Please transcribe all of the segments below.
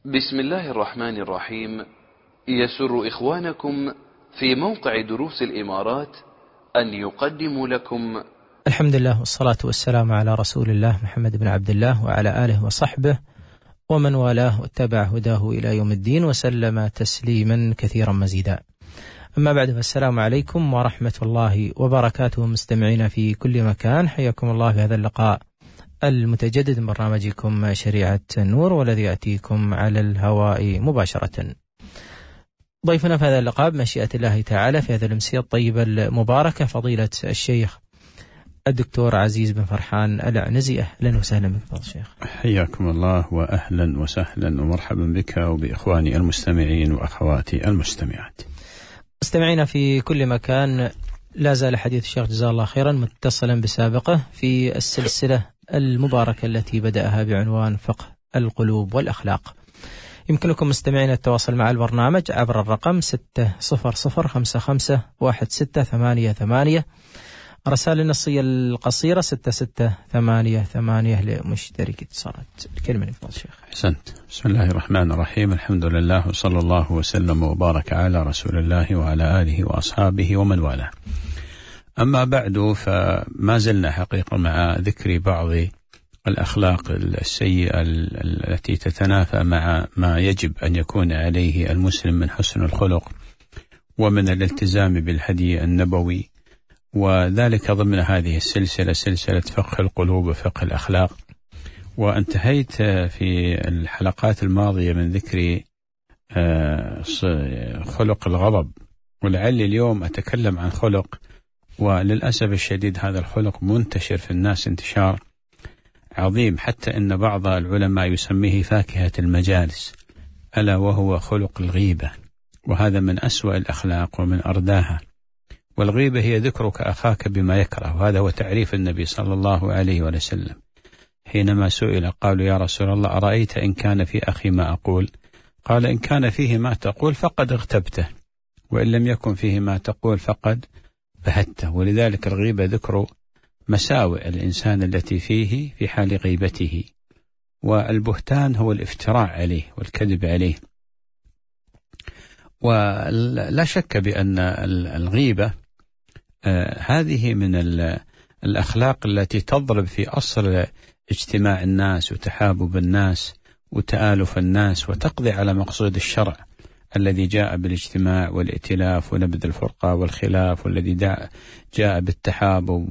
بسم الله الرحمن الرحيم. يسر إخوانكم في موقع دروس الإمارات أن يقدموا لكم الحمد لله والصلاة والسلام على رسول الله محمد بن عبد الله وعلى آله وصحبه ومن والاه واتبع هداه إلى يوم الدين وسلم تسليما كثيرا مزيدا. أما بعد، فالسلام عليكم ورحمة الله وبركاته مستمعين في كل مكان، حياكم الله في هذا اللقاء المتجدد من برنامجكم شريعة النور، والذي يأتيكم على الهواء مباشرة. ضيفنا في هذا اللقاء بمشيئة الله تعالى في هذا الأمسية الطيبة المباركة فضيلة الشيخ الدكتور عزيز بن فرحان العنزي. أهلا وسهلا بك فضيلة الشيخ. حياكم الله وأهلا وسهلا ومرحبا بك وبإخواني المستمعين وأخواتي المستمعات. مستمعينا في كل مكان، لا زال حديث الشيخ جزاه الله خيرا متصلا بسابقه في السلسلة المباركة التي بدأها بعنوان فقه القلوب والأخلاق. يمكنكم مستمعين التواصل مع البرنامج عبر الرقم 600551688، رسائل النصية القصيرة 6688 لمشترك اتصالات. الكلمة لك فضيلة الشيخ. أحسنت. بسم الله الرحمن الرحيم، الحمد لله وصلى الله وسلم وبارك على رسول الله وعلى آله وأصحابه ومن والاه. أما بعد، فما زلنا حقيقة مع ذكر بعض الأخلاق السيئة التي تتنافى مع ما يجب أن يكون عليه المسلم من حسن الخلق ومن الالتزام بالهدي النبوي، وذلك ضمن هذه السلسلة، سلسلة فقه القلوب وفقه الأخلاق. وانتهيت في الحلقات الماضية من ذكر خلق الغضب، ولعلي اليوم أتكلم عن خلق، وللأسف الشديد هذا الخلق منتشر في الناس انتشار عظيم، حتى إن بعض العلماء يسميه فاكهة المجالس، ألا وهو خلق الغيبة، وهذا من أسوأ الأخلاق ومن أرداها. والغيبة هي ذكرك أخاك بما يكره، وهذا هو تعريف النبي صلى الله عليه وسلم حينما سئل قالوا يا رسول الله أرأيت إن كان في أخي ما أقول؟ قال إن كان فيه ما تقول فقد اغتبته، وإن لم يكن فيه ما تقول فقد بهته. ولذلك الغيبة ذكر مساوئ الإنسان التي فيه في حال غيبته، والبهتان هو الافتراء عليه والكذب عليه. ولا شك بأن الغيبة هذه من الأخلاق التي تضرب في أصل اجتماع الناس وتحابب الناس وتآلف الناس، وتقضي على مقصود الشرع الذي جاء بالاجتماع والائتلاف ونبذ الفرقة والخلاف، والذي جاء بالتحابب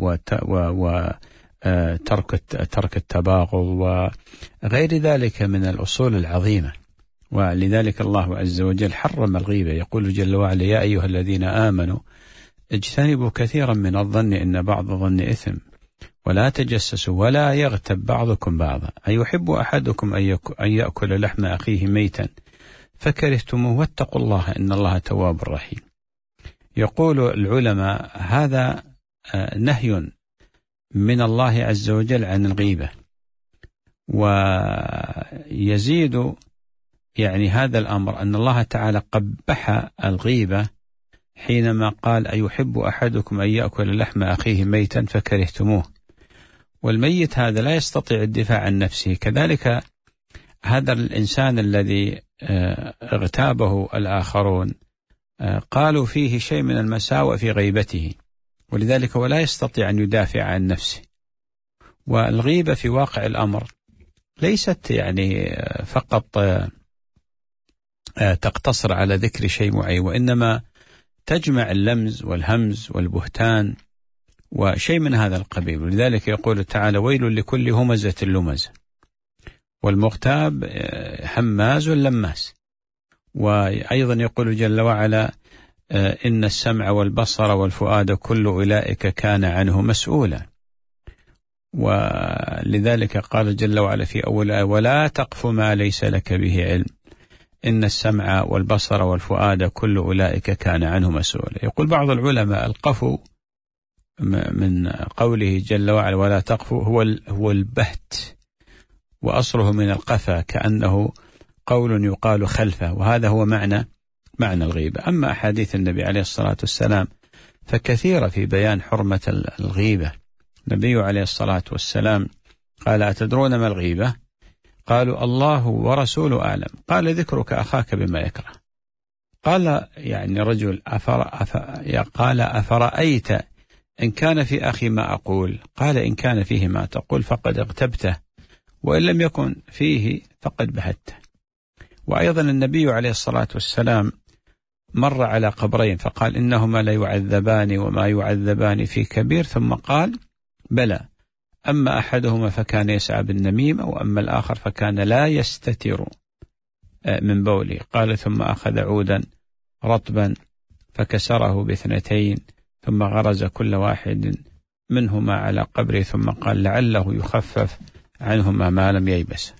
وترك التباغض وغير ذلك من الأصول العظيمة. ولذلك الله عز وجل حرم الغيبة، يقول جل وعلا يا أيها الذين آمنوا اجتنبوا كثيرا من الظن إن بعض الظن إثم ولا تجسسوا ولا يغتب بعضكم بعضا أيحب أحدكم أن يأكل لحم أخيه ميتا فكرهتموه واتقوا الله إن الله تواب رحيم. يقول العلماء هذا نهي من الله عز وجل عن الغيبة، ويزيد يعني هذا الأمر أن الله تعالى قبح الغيبة حينما قال أيحب أحدكم أن يأكل لحم أخيه ميتا فكرهتموه، والميت هذا لا يستطيع الدفاع عن نفسه. كذلك هذا الإنسان الذي اغتابه الآخرون قالوا فيه شيء من المساوئ في غيبته، ولذلك هو لا يستطيع أن يدافع عن نفسه. والغيبة في واقع الأمر ليست يعني فقط تقتصر على ذكر شيء معين، وإنما تجمع اللمز والهمز والبهتان وشيء من هذا القبيل. ولذلك يقول تعالى ويل لكل همزة لمزة، والمغتاب حماز لماس. وأيضا يقول جل وعلا إن السمع والبصر والفؤاد كل أولئك كان عنه مسؤولا. ولذلك قال جل وعلا في أول آية ولا تقف ما ليس لك به علم إن السمع والبصر والفؤاد كل أولئك كان عنه مسؤولا. يقول بعض العلماء القفو من قوله جل وعلا ولا تقفوا هو البهت، وأصله من القفا كأنه قول يقال خلفه، وهذا هو معنى الغيبة. أما أحاديث النبي عليه الصلاة والسلام فكثيرة في بيان حرمة الغيبة. النبي عليه الصلاة والسلام قال أتدرون ما الغيبة؟ قالوا الله ورسوله أعلم. قال ذكرك أخاك بما يكره. قال يعني رجل قال أفرأيت إن كان في أخي ما أقول؟ قال إن كان فيه ما تقول فقد اغتبته، وإن لم يكن فيه فقد بهته. وأيضا النبي عليه الصلاة والسلام مر على قبرين فقال إنهما لا يعذبان وما يعذبان في كبير، ثم قال بلى، أما أحدهما فكان يسعى بالنميمة، وأما الآخر فكان لا يستتر من بوله. قال ثم أخذ عودا رطبا فكسره باثنتين، ثم غرز كل واحد منهما على قبره، ثم قال لعله يخفف عنهما ما لم ييبس.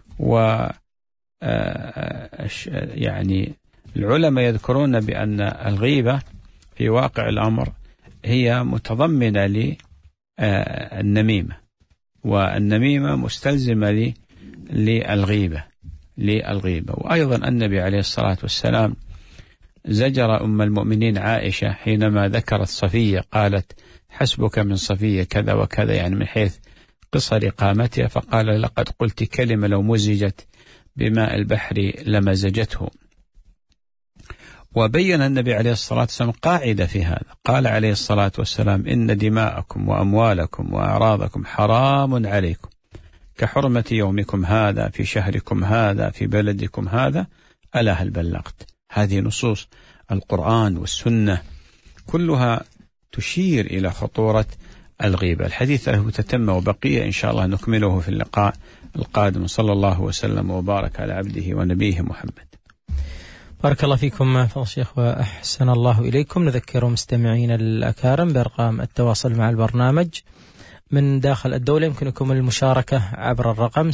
يعني العلماء يذكرون بأن الغيبة في واقع الأمر هي متضمنة للنميمة، والنميمة مستلزمة للغيبة. وأيضا النبي عليه الصلاة والسلام زجر أم المؤمنين عائشة حينما ذكرت صفية، قالت حسبك من صفية كذا وكذا، يعني من حيث قصر قامتها، فقال لقد قلت كلمة لو مزجت بماء البحر لمزجته. وبين النبي عليه الصلاة والسلام قاعدة في هذا، قال عليه الصلاة والسلام إن دماءكم وأموالكم وأعراضكم حرام عليكم كحرمة يومكم هذا في شهركم هذا في بلدكم هذا، ألا هل بلغت؟ هذه نصوص القرآن والسنة كلها تشير إلى خطورة الغيبة. الحديث له تتمة وبقية إن شاء الله نكمله في اللقاء القادم. صلى الله وسلم وبارك على عبده ونبيه محمد. بارك الله فيكم فضل الشيخ وأحسن الله إليكم. نذكر مستمعين الأكارم بأرقام التواصل مع البرنامج من داخل الدولة. يمكنكم المشاركة عبر الرقم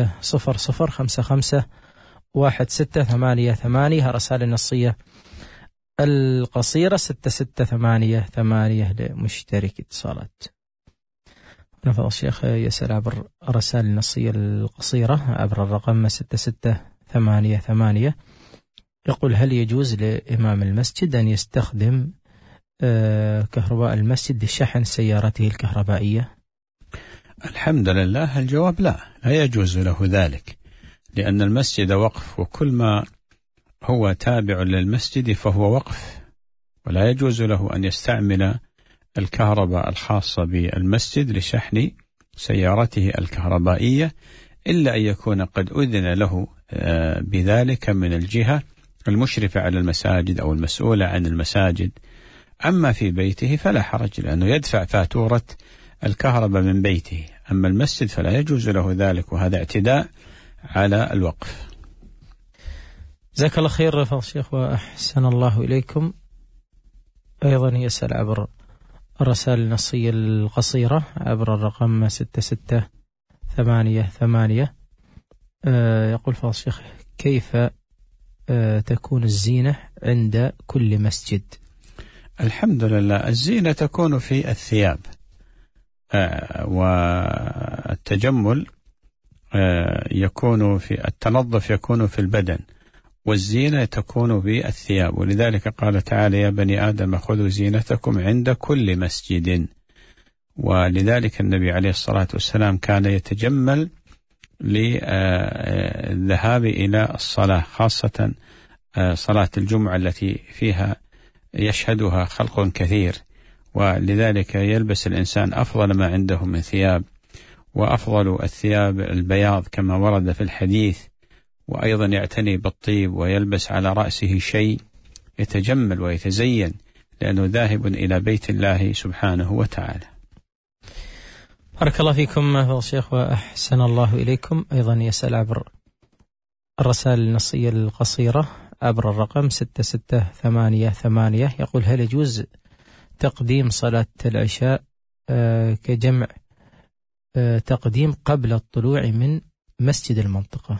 600551688. رسائل النصية القصيرة 6688 لمشترك اتصالات. فضل الشيخ يسأل عبر الرسائل النصية القصيرة عبر الرقم 6688، يقول هل يجوز لإمام المسجد أن يستخدم كهرباء المسجد لشحن سيارته الكهربائية؟ الحمد لله الجواب لا يجوز له ذلك، لأن المسجد وقف، وكل ما هو تابع للمسجد فهو وقف، ولا يجوز له أن يستعمل الكهرباء الخاصة بالمسجد لشحن سيارته الكهربائية، إلا أن يكون قد أذن له بذلك من الجهة المشرفة على المساجد أو المسؤولة عن المساجد. أما في بيته فلا حرج، لأنه يدفع فاتورة الكهرباء من بيته. أما المسجد فلا يجوز له ذلك، وهذا اعتداء على الوقف. جزاك الله خير فضل الشيخ وأحسن الله إليكم. أيضا يسأل عبر الرسائل النصية القصيرة عبر الرقم 6688، يقول فضل الشيخ كيف تكون الزينة عند كل مسجد؟ الحمد لله الزينة تكون في الثياب، والتجمل يكون في التنظف، يكون في البدن، والزينة تكون بالثياب. ولذلك قال تعالى يا بني آدم خذوا زينتكم عند كل مسجد. ولذلك النبي عليه الصلاة والسلام كان يتجمل للذهاب إلى الصلاة، خاصة صلاة الجمعة التي فيها يشهدها خلق كثير، ولذلك يلبس الإنسان أفضل ما عنده من ثياب، وأفضل الثياب البياض كما ورد في الحديث، وأيضا يعتني بالطيب ويلبس على رأسه شيء يتجمل ويتزين، لأنه ذاهب إلى بيت الله سبحانه وتعالى. بارك الله فيكم فضل الشيخ وأحسن الله إليكم. أيضا يسأل عبر الرسائل النصية القصيرة عبر الرقم 6688، يقول هل يجوز تقديم صلاة العشاء كجمع تقديم قبل الطلوع من مسجد المنطقة؟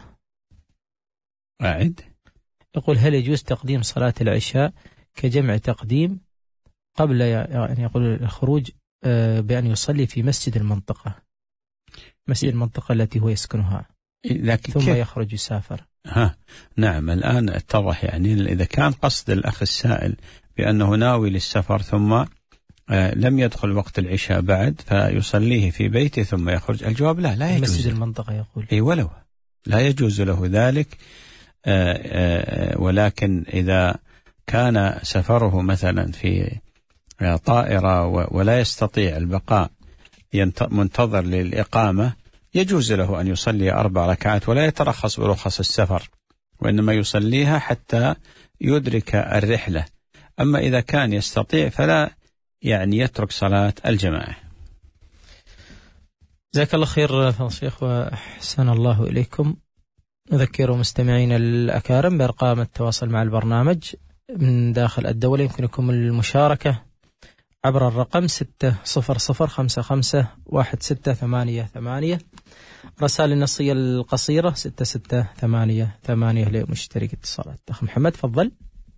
أعد. يقول هل يجوز تقديم صلاة العشاء كجمع تقديم قبل يعني يقول الخروج بأن يصلي في مسجد المنطقة، مسجد المنطقة التي هو يسكنها، ثم يخرج يسافر؟ نعم الآن اتضح، يعني إذا كان قصد الأخ السائل بأنه ناوي للسفر ثم لم يدخل وقت العشاء بعد فيصليه في بيته ثم يخرج، الجواب لا يجوز. مسجد المنطقة يقول ولو لا يجوز له ذلك. ولكن إذا كان سفره مثلا في طائرة ولا يستطيع البقاء منتظر للإقامة، يجوز له أن يصلي 4 ركعات ولا يترخص برخص السفر، وإنما يصليها حتى يدرك الرحلة. أما إذا كان يستطيع فلا يترك صلاة الجماعة. جزاك الله خير فضل الشيخ وأحسن الله إليكم. نذكر مستمعين الأكارم بأرقام التواصل مع البرنامج من داخل الدولة. يمكنكم المشاركة عبر الرقم 600551688. رسائل النصية القصيرة 6688 لمشترك اتصالات. أخ محمد تفضل.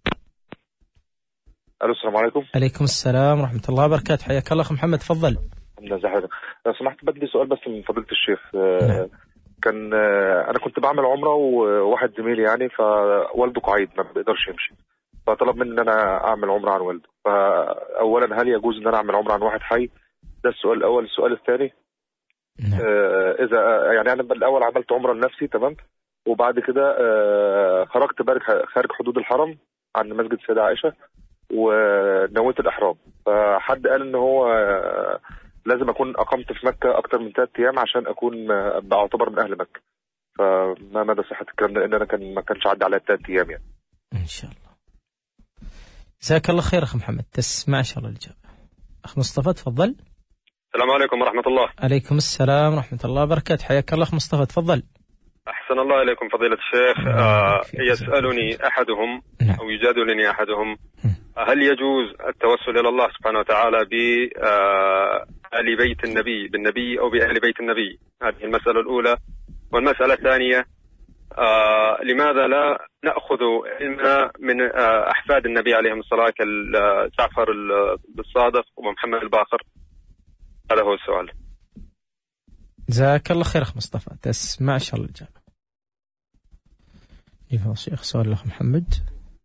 السلام عليكم. عليكم السلام ورحمة الله وبركاته. حياك الله أخ محمد تفضل. الحمد لله. لو سمحت بدي سؤال بس من فضيلة الشيخ. نعم. كان أنا كنت بعمل عمرة وواحد زميلي يعني فوالده قعيد ما بيقدرش يمشي، فطلب مني ان انا اعمل عمره عن والده. فاولا هل يجوز ان انا اعمل عمره عن واحد حي؟ ده السؤال الاول. السؤال الثاني اذا يعني انا الاول عملت عمره لنفسي تمام، وبعد كده خرجت خارج حدود الحرم عند مسجد السيدة عائشة ونويت الاحرام، فحد قال ان هو لازم اكون اقمت في مكة اكتر من 3 ايام عشان اكون بعتبر من اهل مكة. فما مدى صحة الكلام ده؟ ان انا ما كانش عدى على 3 ايام يعني. ان شاء الله. جزاك الله خير أخ محمد. تسمع إن شاء الله الإجابة. أخ مصطفى تفضل. السلام عليكم ورحمة الله. عليكم السلام ورحمة الله وبركاته. حياك الله أخ مصطفى تفضل. أحسن الله إليكم فضيلة الشيخ. يسألني أحدهم أو يجادلني أحدهم هل يجوز التوسل إلى الله سبحانه وتعالى بآل بيت النبي، بالنبي أو بأهل بيت النبي؟ هذه المسألة الأولى. والمسألة الثانية لماذا لا نأخذ علمنا من أحفاد النبي عليهم الصلاة كجعفر الصادق ومحمد الباقر؟ هذا هو السؤال. جزاك الله خير أخ مصطفى. تسمع إن شاء الله الإجابة. يفضل شيخ سؤال الأخ محمد.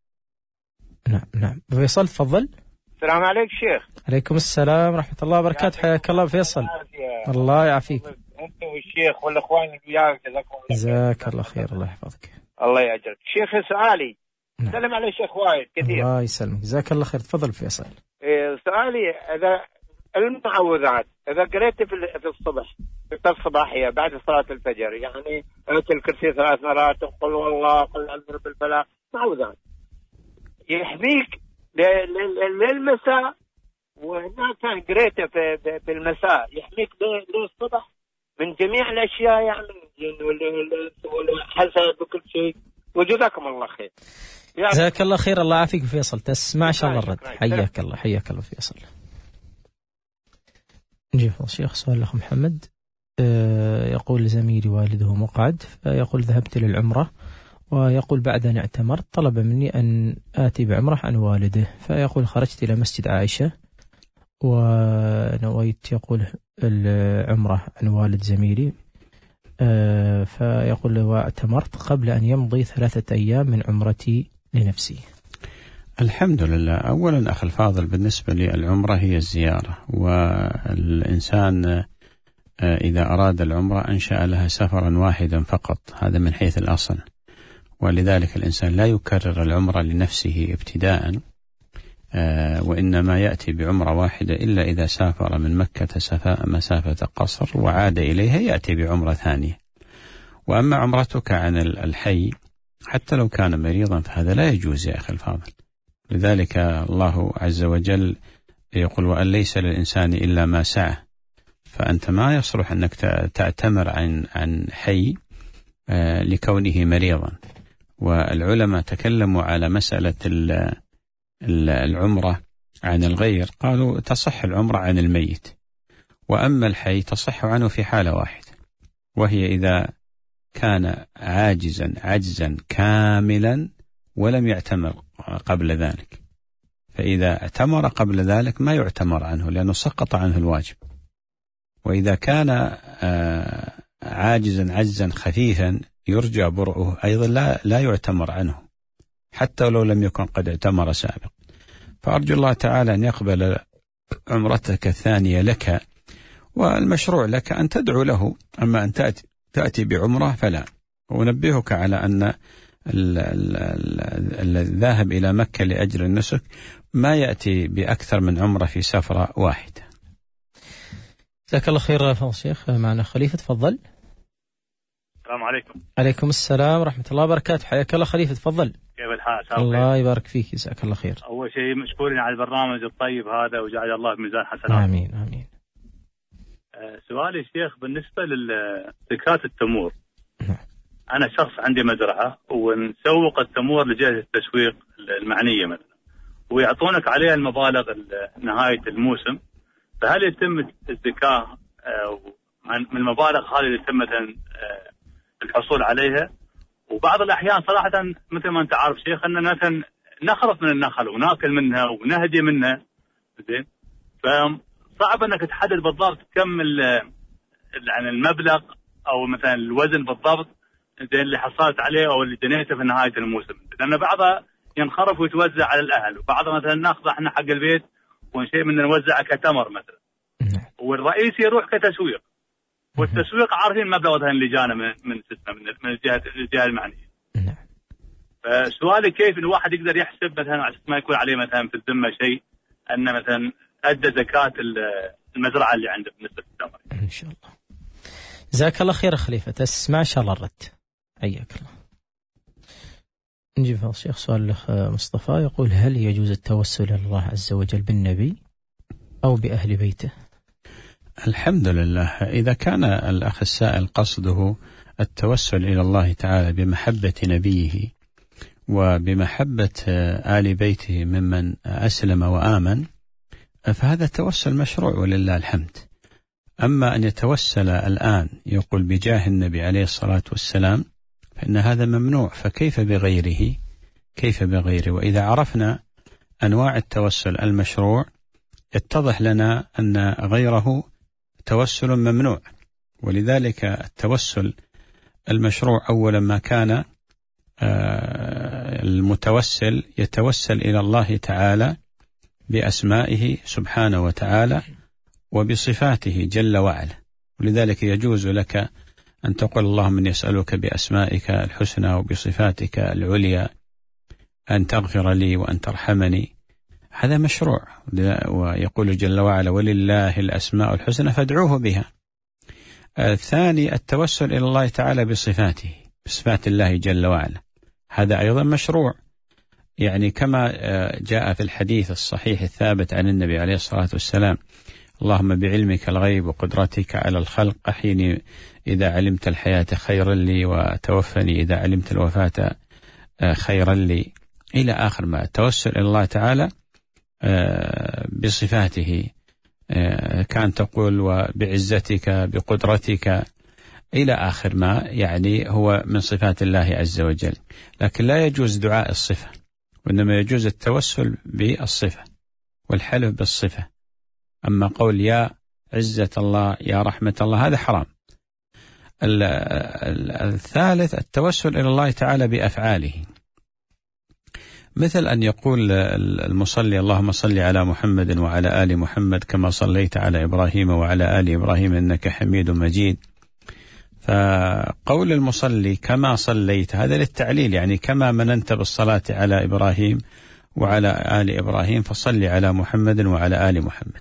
نعم فيصل تفضل. السلام عليك شيخ. عليكم السلام ورحمة الله وبركاته. حياك الله فيصل. الله يعافيك. أنت والشيخ والأخوان اللي وياك جزاك الله خير. الله يحفظك. الله يأجرك. شيخ سؤالي سلم على الشيخ وايد كثير. الله يسلمك. جزاك الله خير. تفضل فيصل. سؤالي إذا المعوذات إذا قريت في الصبح في الصباحية بعد صلاة الفجر، يعني آية الكرسي 3 مرات، قل والله، قل أعوذ برب الفلق، معوذات يحميك للمساء، وهناك كان قريته في المساء يحميك للصبح من جميع الأشياء، يعني والحسد وكل شيء. وجزاكم الله خير. جزاك الله خير. الله يعافيك فيصل. تسمع إن شاء الله الرد. حياك الله. حياك الله فيصل. نجيب الشيخ سؤال الأخ محمد. يقول زميلي والده مقعد، فيقول ذهبت للعمرة، ويقول بعد أن اعتمرت طلب مني أن آتي بعمرة عن والده، فيقول خرجت إلى مسجد عائشة ونويت يقول العمرة عن والد زميلي، فيقول واعتمرت قبل أن يمضي 3 أيام من عمرتي لنفسي. الحمد لله. أولا أخي الفاضل، بالنسبة للعمرة هي الزيارة، والإنسان إذا أراد العمرة أنشأ لها سفرا واحدا فقط، هذا من حيث الأصل، ولذلك الإنسان لا يكرر العمرة لنفسه ابتداء، وإنما يأتي بعمرة واحدة إلا إذا سافر من مكة مسافة قصر وعاد إليها يأتي بعمرة ثانية. وأما عمرتك عن الحي حتى لو كان مريضا فهذا لا يجوز يا أخي الفاضل. لذلك الله عز وجل يقول وأن ليس للإنسان إلا ما سعى، فأنت ما يصلح أنك تعتمر عن حي لكونه مريضا. والعلماء تكلموا على مسألة العمرة عن الغير، قالوا تصح العمرة عن الميت، وأما الحي تصح عنه في حالة واحدة، وهي إذا كان عجزا كاملا ولم يعتمر قبل ذلك، فإذا اعتمر قبل ذلك ما يعتمر عنه لأنه سقط عنه الواجب. وإذا كان عجزا خفيفا يرجى برؤه أيضا لا يعتمر عنه حتى لو لم يكن قد اعتمر سابق. فأرجو الله تعالى أن يقبل عمرتك الثانية لك، والمشروع لك أن تدعو له، أما أن تأتي بعمرة فلا. وأنبهك على أن الذاهب إلى مكة لأجل النسك ما يأتي بأكثر من عمرة في سفرة واحدة. جزاك الله خير فضل الشيخ. معنا خليفة، تفضل. السلام عليكم. عليكم السلام ورحمة الله وبركاته. حياك الله خليفة، تفضل. كيف الحال؟ الله يبارك فيك، جزاك الله خير. أول شيء مشكورين على البرنامج الطيب هذا، وجعل الله في ميزان حسنات. آمين آمين. سؤالي شيخ بالنسبة لزكاة التمور. أنا شخص عندي مزرعة ونسوق التمور لجهة التسويق المعنية مثلا، ويعطونك عليها المبالغ نهاية الموسم، فهل يتم الزكاة من المبالغ هذه اللي يتم مثلا الحصول عليها؟ وبعض الأحيان صراحة مثل ما أنت عارف شيخ أننا مثلا نخرف من النخل وناكل منها ونهدي منها، زين، فصعب أنك تحدد بالضبط كم يعني المبلغ أو مثلا الوزن بالضبط زين اللي حصلت عليه أو اللي جنيته في نهاية الموسم، لأن بعضها ينخرف ويتوزع على الأهل، وبعضها مثلا ناخذه احنا حق البيت ونشيء من نوزعه كتمر مثلا، والرئيس يروح كتسويق، والتسويق عارفين مبلغ مثلا اللي جانا من الجهة المعنية. فسؤالي كيف الواحد يقدر يحسب مثلا عشان ما يكون عليه مثلا في الذمة شيء أن مثلا أدى زكاة المزرعة اللي عنده بالنسبة للتمر. إن شاء الله. جزاك الله خير خليفة، تسمع إن شاء الله الرد. حياك الله. نجيب الشيخ سؤال الأخ مصطفى يقول: هل يجوز التوسل إلى الله عز وجل بالنبي أو بأهل بيته؟ الحمد لله. إذا كان الأخ السائل قصده التوسل إلى الله تعالى بمحبة نبيه وبمحبة آل بيته ممن أسلم وآمن، فهذا التوسل مشروع ولله الحمد. أما أن يتوسل الآن يقول بجاه النبي عليه الصلاة والسلام فإن هذا ممنوع، فكيف بغيره؟ كيف بغيره؟ وإذا عرفنا أنواع التوسل المشروع يتضح لنا أن غيره توسل ممنوع. ولذلك التوسل المشروع أولا ما كان المتوسل يتوسل إلى الله تعالى بأسمائه سبحانه وتعالى وبصفاته جل وعلا. ولذلك يجوز لك أن تقول: اللهم إني أسألك بأسمائك الحسنى وبصفاتك العليا أن تغفر لي وأن ترحمني. هذا مشروع. ويقول جل وعلا: ولله الأسماء الحسنى فادعوه بها. الثاني التوسل إلى الله تعالى بصفاته، بصفات الله جل وعلا، هذا أيضا مشروع. يعني كما جاء في الحديث الصحيح الثابت عن النبي عليه الصلاة والسلام: اللهم بعلمك الغيب وقدرتك على الخلق أحيني إذا علمت الحياة خيرا لي وتوفني إذا علمت الوفاة خيرا لي، إلى آخر ما. التوسل إلى الله تعالى بصفاته، كان تقول وبعزتك بقدرتك إلى آخر ما، يعني هو من صفات الله عز وجل. لكن لا يجوز دعاء الصفة، وإنما يجوز التوسل بالصفة والحلف بالصفة. أما قول يا عزة الله يا رحمة الله هذا حرام. الثالث التوسل إلى الله تعالى بأفعاله، مثل أن يقول المصلي: اللهم صل على محمد وعلى آل محمد كما صليت على إبراهيم وعلى آل إبراهيم إنك حميد مجيد. فقول المصلي كما صليت هذا للتعليل، يعني كما مننت بالصلاة على إبراهيم وعلى آل إبراهيم فصل على محمد وعلى آل محمد.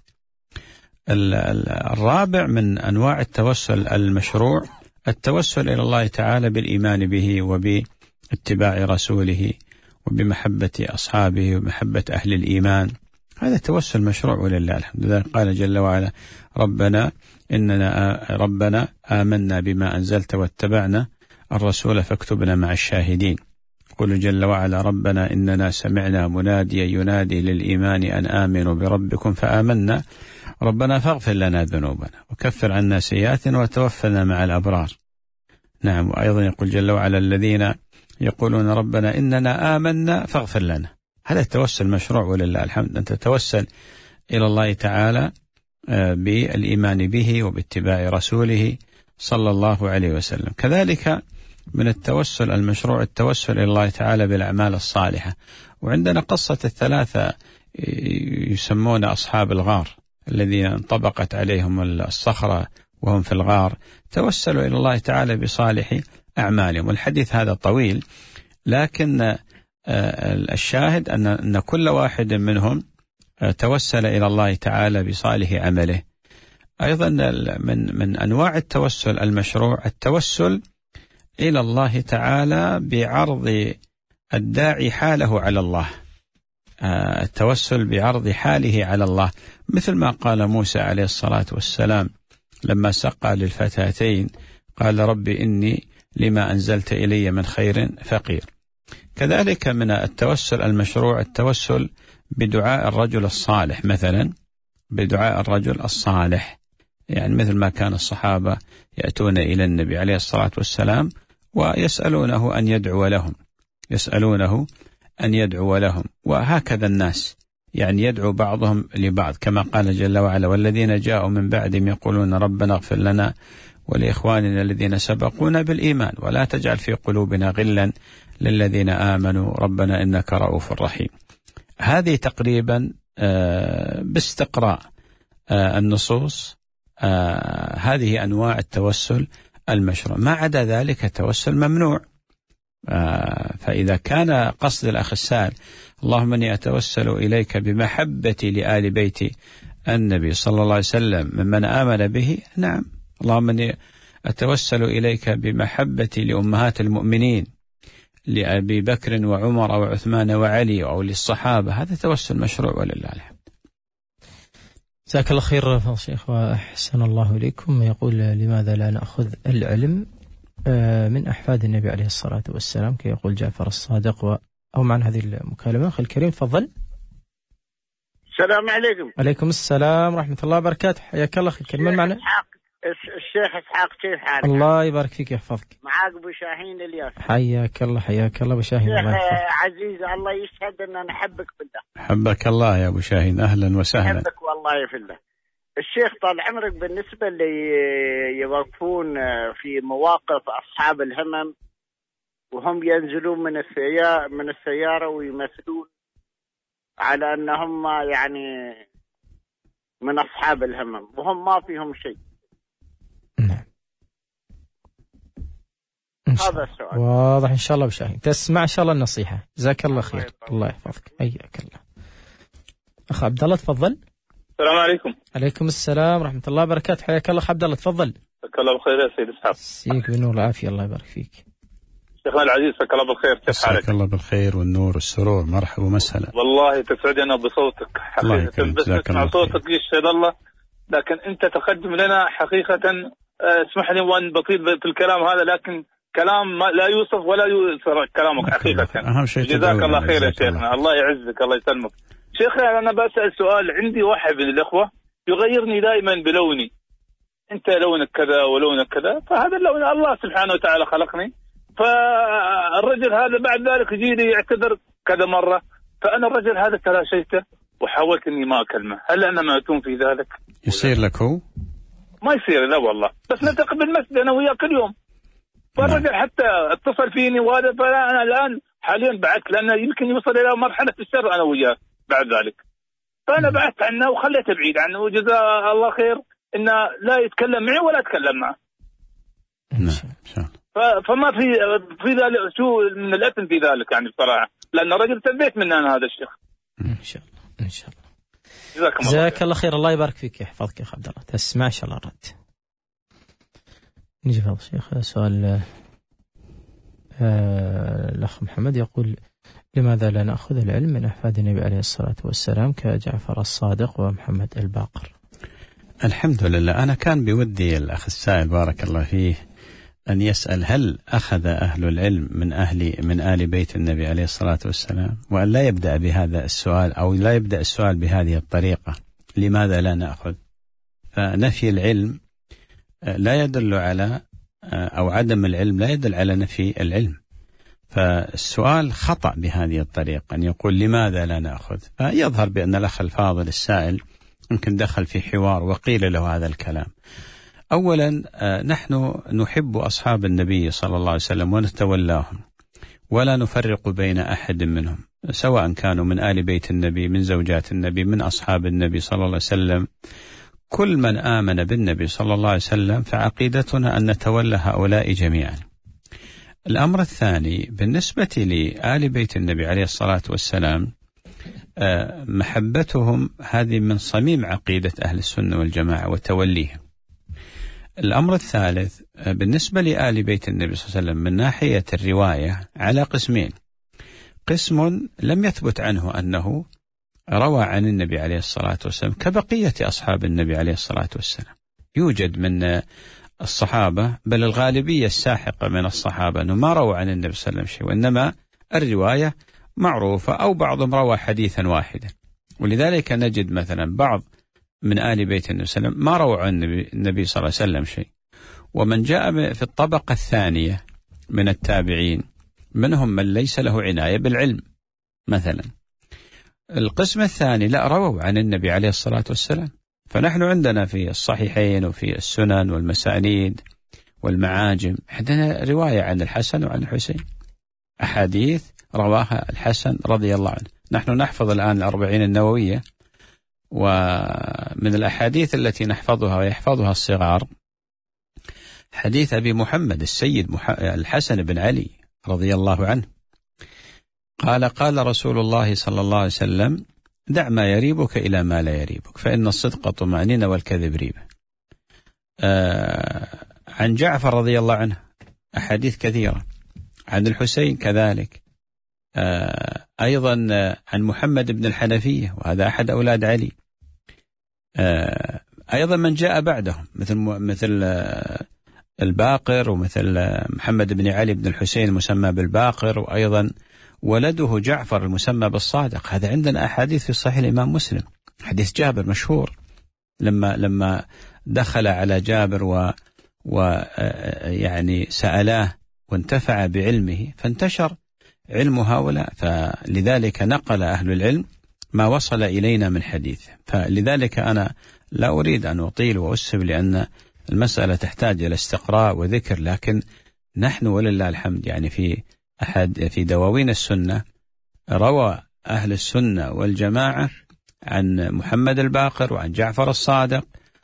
الرابع من أنواع التوسل المشروع التوسل إلى الله تعالى بالإيمان به وباتباع رسوله وبمحبة أصحابه ومحبة أهل الإيمان. هذا توسل مشروع ولله الحمد. لذلك قال جل وعلا: ربنا آمنا بما أنزلت واتبعنا الرسول فاكتبنا مع الشاهدين. يقول جل وعلا: ربنا إننا سمعنا مناديا ينادي للإيمان أن آمنوا بربكم فآمنا ربنا فاغفر لنا ذنوبنا وكفر عنا سيئاتنا وتوفنا مع الأبرار. نعم. وأيضا يقول جل وعلا: الذين يقولون ربنا إننا آمنا فاغفر لنا. هذا التوسل مشروع ولله الحمد، أن تتوسل إلى الله تعالى بالإيمان به وباتباع رسوله صلى الله عليه وسلم. كذلك من التوسل المشروع التوسل إلى الله تعالى بالأعمال الصالحة. وعندنا قصة الثلاثة يسمون أصحاب الغار الذين انطبقت عليهم الصخرة وهم في الغار، توسلوا إلى الله تعالى بصالح أعمالهم. والحديث هذا طويل، لكن الشاهد أن كل واحد منهم توسل إلى الله تعالى بصالح عمله. أيضا من أنواع التوسل المشروع التوسل إلى الله تعالى بعرض الداعي حاله على الله، التوسل بعرض حاله على الله، مثل ما قال موسى عليه الصلاة والسلام لما سقى للفتاتين قال رب إني لما أنزلت إلي من خير فقير. كذلك من التوسل المشروع التوسل بدعاء الرجل الصالح، مثلا بدعاء الرجل الصالح، يعني مثل ما كان الصحابة يأتون إلى النبي عليه الصلاة والسلام ويسألونه أن يدعو لهم، يسألونه أن يدعو لهم، وهكذا الناس يعني يدعو بعضهم لبعض، كما قال جل وعلا والذين جاءوا من بعدهم يقولون ربنا اغفر لنا ولإخواننا الذين سبقونا بالإيمان ولا تجعل في قلوبنا غلا للذين آمنوا ربنا إنك رؤوف رحيم. هذه تقريبا باستقراء النصوص هذه أنواع التوسل المشروع. ما عدا ذلك التوسل ممنوع. فإذا كان قصد الأخ السائل اللهم إني أتوسل إليك بمحبتي لآل بيت النبي صلى الله عليه وسلم ممن آمن به، نعم، اللهم إني أتوسل إليك بمحبتي لأمهات المؤمنين لأبي بكر وعمر وعثمان وعلي أو للصحابة، هذا توسل مشروع ولله الحمد. جزاك الله خير فضل الشيخ وأحسن الله إليكم. يقول لماذا لا نأخذ العلم من أحفاد النبي عليه الصلاة والسلام كي يقول جعفر الصادق أو معنى هذه المكالمة. أخي الكريم تفضل. السلام عليكم. عليكم السلام ورحمة الله وبركاته. حياك الله أخي الكريم. من معنا؟ الشيخ إسحاق، كيف حالك؟ الله يبارك فيك يحفظك. معاك أبو شاهين الياس. حياك الله حياك الله أبو شاهين. الله يحفظك. عزيز الله يشهد أن أنا أحبك بالله. حبك الله يا أبو شاهين، أهلا وسهلا. أحبك والله في الله. الشيخ طال عمرك، بالنسبة اللي يوقفون في مواقف أصحاب الهمم وهم ينزلون من السيارة ويمثلون على أنهم يعني من أصحاب الهمم وهم ما فيهم شيء. نعم. هذا السؤال واضح إن شاء الله بشاهين. تسمع إن شاء الله النصيحة. جزاك الله خير. الله يحفظك. حياك الله. أخ عبد الله تفضل. السلام عليكم. عليكم السلام ورحمة الله وبركاته. حياك الله عبد الله تفضل. فك الله بالخير يا سيد إسحاق. سيك بالنور والعافية. الله يبارك فيك. شيخنا العزيز فك الله بالخير، كيف حالك؟ فك الله بالخير والنور والسرور، مرحبا ومسهلا. والله تسعدنا بصوتك حقيقة، بس نسمع صوتك يشهد الله، لكن أنت تقدم لنا حقيقة. اسمح لي وأن بطيل في الكلام هذا، لكن كلام لا يوصف ولا يوصف كلامك حقيقة. أهم شيء جزاك الله خير يا شيخنا، الله يعزك الله يسلمك. شيخنا أنا بسأل سؤال، عندي واحد من الأخوة يغيرني دائما بلوني، أنت لونك كذا ولونك كذا، فهذا اللون الله سبحانه وتعالى خلقني، فالرجل هذا بعد ذلك يجي لي يعتذر كذا مرة، فأنا الرجل هذا تلاشيته وحاولت إني ما أكلمه. هل أنا مأتون في ذلك؟ يصير لك هو؟ ما يصير لا والله، بس نلتقي بالمسجد أنا وياه كل يوم، فالرجل حتى اتصل فيني وهذا، فأنا الآن حاليا بعدت، لأنه يمكن يوصل إلى مرحلة الشر أنا وياه بعد ذلك، فأنا بعدت عنه وخليته بعيد عنه، وجزاه الله خير إنه لا يتكلم معي ولا أتكلم معه. نعم. فما في ذلك شو من الأثم في ذلك يعني بصراحة، لأن الرجل تبيت منه أنا هذا الشيخ. إن شاء الله إن شاء الله. جزاك الله خير. الله يبارك فيك يحفظك يا أخ عبد الله. تسمع إن شاء الله الرد. نجي فضل الشيخ. سؤال الأخ محمد يقول لماذا لا نأخذ العلم من أحفاد النبي عليه الصلاة والسلام كجعفر الصادق ومحمد الباقر؟ الحمد لله. أنا كان بودي الأخ السائل بارك الله فيه أن يسأل هل أخذ أهل العلم من آل بيت النبي عليه الصلاة والسلام، وأن لا يبدأ بهذا السؤال أو لا يبدأ السؤال بهذه الطريقة، لماذا لا نأخذ؟ فنفي العلم لا يدل على أو عدم العلم لا يدل على نفي العلم، فالسؤال خطأ بهذه الطريقة أن يقول لماذا لا نأخذ. فيظهر بأن الأخ الفاضل السائل يمكن دخل في حوار وقيل له هذا الكلام. أولا نحن نحب أصحاب النبي صلى الله عليه وسلم ونتولاهم ولا نفرق بين أحد منهم، سواء كانوا من آل بيت النبي، من زوجات النبي، من أصحاب النبي صلى الله عليه وسلم. كل من آمن بالنبي صلى الله عليه وسلم فعقيدتنا أن نتولى هؤلاء جميعا. الأمر الثاني بالنسبة لآل بيت النبي عليه الصلاة والسلام، محبتهم هذه من صميم عقيدة أهل السنة والجماعة وتوليهم. الأمر الثالث بالنسبة لآل بيت النبي صلى الله عليه وسلم من ناحية الرواية على قسمين: قسم لم يثبت عنه أنه روى عن النبي عليه الصلاة والسلام كبقية أصحاب النبي عليه الصلاة والسلام، يوجد من الصحابة بل الغالبية الساحقة من الصحابة أنه ما روى عن النبي صلى الله عليه وسلم شيء، وإنما الرواية معروفة أو بعضهم روى حديثا واحدا. ولذلك نجد مثلا بعض من آل بيت النبي صلى الله عليه وسلم ما روى عن النبي صلى الله عليه وسلم شيء. ومن جاء في الطبقة الثانية من التابعين منهم من ليس له عناية بالعلم مثلا. القسم الثاني لا، رووا عن النبي عليه الصلاة والسلام. فنحن عندنا في الصحيحين وفي السنن والمسانيد والمعاجم عندنا رواية عن الحسن وعن الحسين، أحاديث رواها الحسن رضي الله عنه. نحن نحفظ الآن 40 النووية، ومن الأحاديث التي نحفظها ويحفظها الصغار حديث أبي محمد السيد الحسن بن علي رضي الله عنه قال رسول الله صلى الله عليه وسلم: دع ما يريبك إلى ما لا يريبك، فإن الصدق طمأنينة والكذب ريبة. عن جعفر رضي الله عنه أحاديث كثيرة، عن الحسين كذلك، أيضا عن محمد بن الحنفية وهذا أحد أولاد علي، أيضا من جاء بعدهم مثل الباقر ومثل محمد بن علي بن الحسين المسمى بالباقر، وأيضا ولده جعفر المسمى بالصادق. هذا عندنا أحاديث في صحيح الإمام مسلم، حديث جابر مشهور لما دخل على جابر ويعني سألاه وانتفع بعلمه فانتشر علم هؤلاء، فلذلك نقل أهل العلم ما وصل إلينا من حديث. فلذلك أنا لا أريد أن أطيل وأسهب لأن المسألة تحتاج إلى استقراء وذكر، لكن نحن ولله الحمد يعني في دواوين السنة روى أهل السنة والجماعة عن محمد الباقر وعن جعفر الصادق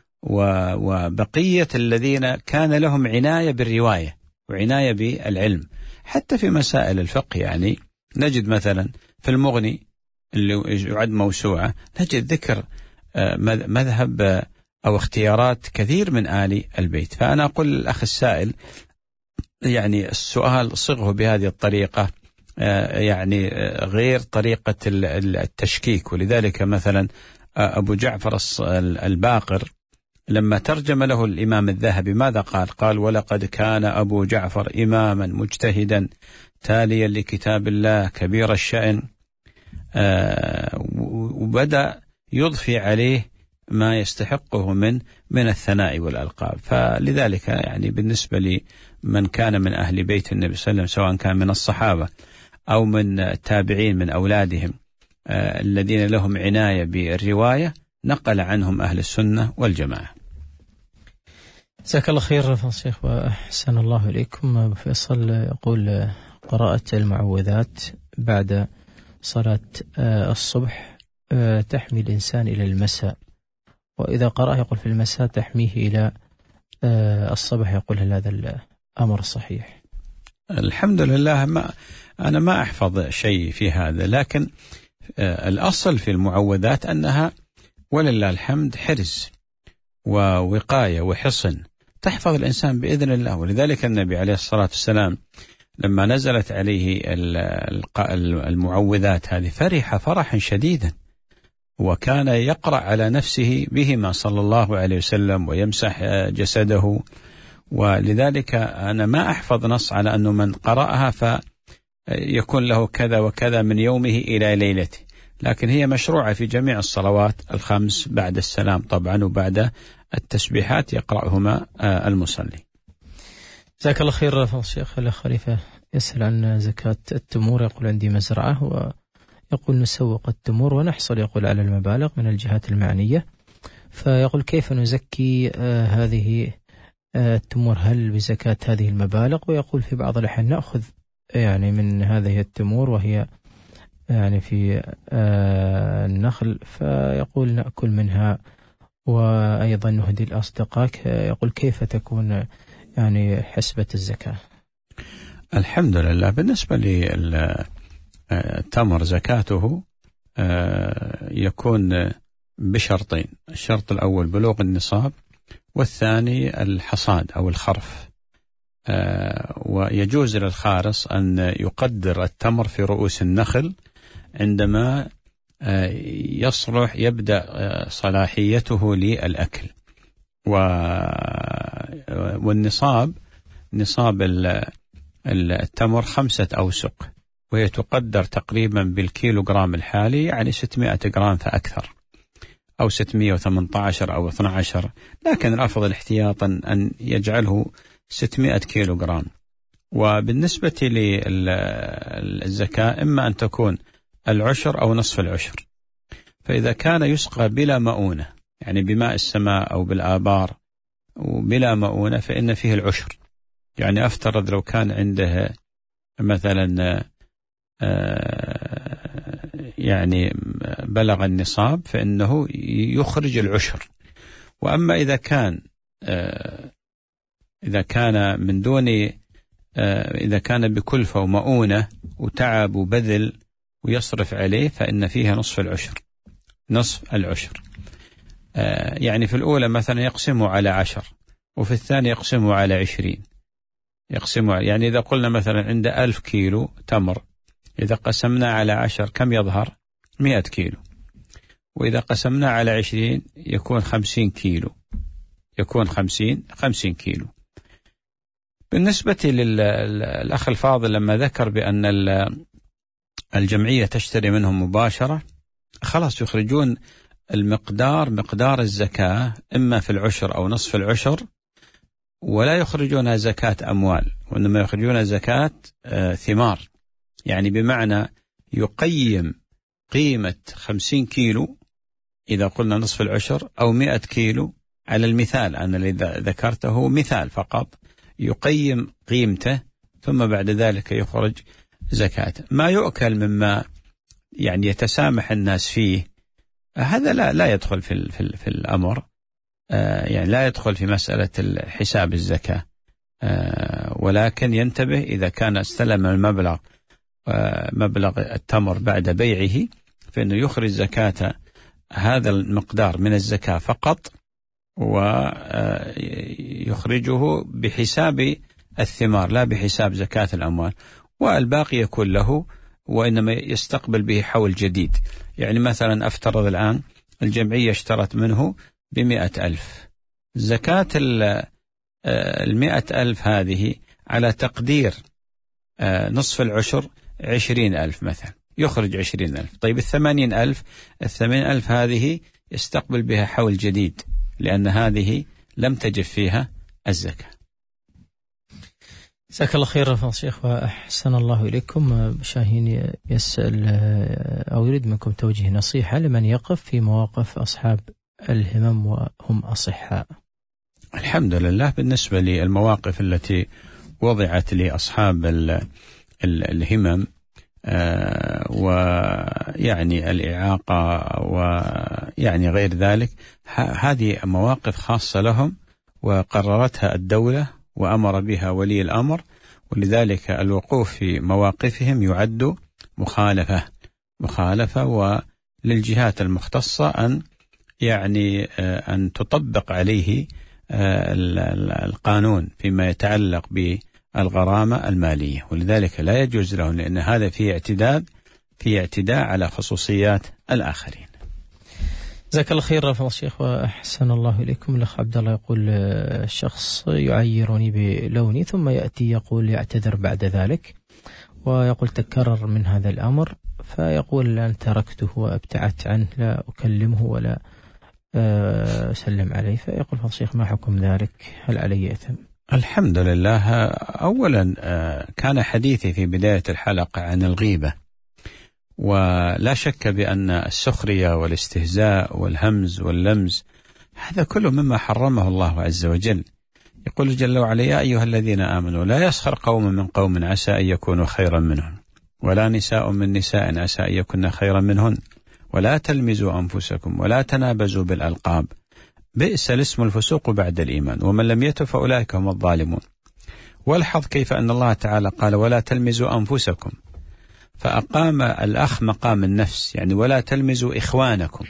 وبقية الذين كان لهم عناية بالرواية وعناية بالعلم. حتى في مسائل الفقه يعني نجد مثلا في المغني اللي يعد موسوعة نجد ذكر مذهب أو اختيارات كثير من آل البيت. فأنا أقول للأخ السائل يعني السؤال صغه بهذه الطريقة يعني غير طريقة التشكيك. ولذلك مثلا أبو جعفر الباقر لما ترجم له الإمام الذهبي ماذا قال؟ ولقد كان أبو جعفر إماما مجتهدا تاليا لكتاب الله كبير الشأن، وبدأ يضفي عليه ما يستحقه من الثناء والألقاب. فلذلك يعني بالنسبة لمن كان من أهل بيت النبي صلى الله عليه وسلم سواء كان من الصحابة أو من التابعين من أولادهم الذين لهم عناية بالرواية نقل عنهم أهل السنة والجماعة. جزاك الله خير فالشيخ وأحسن الله إليكم. فيصل يقول: قراءة المعوذات بعد صلاة الصبح تحمي الإنسان إلى المساء، وإذا قرأ يقول في المساء تحميه إلى الصبح، يقول هل هذا الأمر صحيح؟ الحمد لله أنا ما أحفظ شيء في هذا، لكن الأصل في المعوذات أنها ولله الحمد حرز ووقاية وحصن تحفظ الإنسان بإذن الله. ولذلك النبي عليه الصلاة والسلام لما نزلت عليه المعوذات هذه فرح فرحا شديدا، وكان يقرأ على نفسه بهما صلى الله عليه وسلم ويمسح جسده. ولذلك أنا ما أحفظ نص على أنه من قرأها فيكون له كذا وكذا من يومه إلى ليلته، لكن هي مشروعة في جميع الصلوات الخمس بعد السلام طبعا، وبعد التسبيحات يقرأهما المصلي. جزاك الله خير فضل الشيخ. الأخ خليفة يسأل عن زكاة التمور، يقول عندي مزرعة ويقول نسوق التمور ونحصل يقول على المبالغ من الجهات المعنية، فيقول كيف نزكي هذه التمور؟ هل بزكاة هذه المبالغ؟ ويقول في بعض الأحيان نأخذ يعني من هذه التمور وهي يعني في النخل، فيقول نأكل منها وأيضا نهدي الأصدقاء. يقول كيف تكون يعني حسبة الزكاة؟ الحمد لله. بالنسبة للتمر زكاته يكون بشرطين: الشرط الأول بلوغ النصاب، والثاني الحصاد أو الخرف. ويجوز للخارص أن يقدر التمر في رؤوس النخل عندما يصلح يبدأ صلاحيته للأكل. والنصاب، نصاب التمر 5 أوسق، وهي تقدر تقريبا بالكيلوغرام الحالي، يعني 600 جرام فأكثر، أو 618 أو 12، لكن الأفضل احتياطا أن يجعله 600 كيلوغرام. وبالنسبة للزكاة إما أن تكون العشر أو نصف العشر. فإذا كان يسقى بلا مؤونة، يعني بماء السماء أو بالآبار وبلا مؤونة، فإن فيه العشر. يعني أفترض لو كان عنده مثلا يعني بلغ النصاب فإنه يخرج العشر. وأما إذا كان من دون إذا كان بكلفة ومؤونة وتعب وبذل ويصرف عليه، فإن فيها نصف العشر. نصف العشر يعني في الأولى مثلا يقسمه على 10، وفي الثانية يقسمه على 20. يعني إذا قلنا مثلا عند 1000 كيلو تمر، إذا قسمنا على 10 كم يظهر؟ 100 كيلو. وإذا قسمنا على 20 يكون 50 كيلو، يكون 50 كيلو. بالنسبة للأخ الفاضل لما ذكر بأن الجمعية تشتري منهم مباشرة، خلاص يخرجون مقدار الزكاة إما في العشر أو نصف العشر، ولا يخرجون زكاة أموال، وإنما يخرجون زكاة ثمار. يعني بمعنى يقيم قيمة 50 كيلو إذا قلنا نصف العشر، أو 100 كيلو على المثال، أنا اللي ذكرته مثال فقط، يقيم قيمته ثم بعد ذلك يخرج زكاة. ما يؤكل مما يعني يتسامح الناس فيه، هذا لا يدخل في الأمر، يعني لا يدخل في مسألة حساب الزكاة، ولكن ينتبه إذا كان استلم المبلغ مبلغ التمر بعد بيعه، فإنه يخرج زكاة هذا المقدار من الزكاة فقط، ويخرجه بحساب الثمار لا بحساب زكاة الأموال، والباقي يكون له، وإنما يستقبل به حول جديد. يعني مثلا أفترض الآن الجمعية اشترت منه ب100,000، زكاة 100,000 هذه على تقدير نصف العشر 20,000 مثلا، يخرج 20,000. طيب 80,000 هذه يستقبل بها حول جديد، لأن هذه لم تجب فيها الزكاة. جزاك الله خير يا شيخ وأحسن الله إليكم. شاهين يسأل أو يريد منكم توجيه نصيحة لمن يقف في مواقف أصحاب الهمم وهم أصحاء. الحمد لله. بالنسبة للمواقف التي وضعت لأصحاب الهمم ويعني الإعاقة ويعني غير ذلك، هذه مواقف خاصة لهم وقررتها الدولة وأمر بها ولي الأمر، ولذلك الوقوف في مواقفهم يعد مخالفة، وللجهات المختصة أن تطبق عليه القانون فيما يتعلق بالغرامة المالية، ولذلك لا يجوز لهم، لأن هذا فيه اعتداء على خصوصيات الآخرين. جزاك الله خير يا شيخ وأحسن الله إليكم. الأخ عبد الله يقول الشخص يعيرني بلوني ثم يأتي يقول يعتذر بعد ذلك، ويقول تكرر من هذا الأمر، فيقول الآن تركته وابتعدت عنه، لا أكلمه ولا أسلم عليه. فيقول الشيخ ما حكم ذلك؟ هل علي إثم؟ الحمد لله. أولا كان حديثي في بداية الحلقة عن الغيبة، ولا شك بأن السخرية والاستهزاء والهمز واللمز هذا كله مما حرمه الله عز وجل. يقول جل وعلا يا أيها الذين آمنوا لا يسخر قوم من قوم عسى أن يكونوا خيرا منهم، ولا نساء من نساء عسى أن يكون خيرا منهن، ولا تلمزوا أنفسكم ولا تنابزوا بالألقاب، بئس الاسم الفسوق بعد الإيمان، ومن لم يتب فأولئك هم الظالمون. والحظ كيف أن الله تعالى قال ولا تلمزوا أنفسكم، فأقام الأخ مقام النفس، يعني ولا تلمزوا إخوانكم،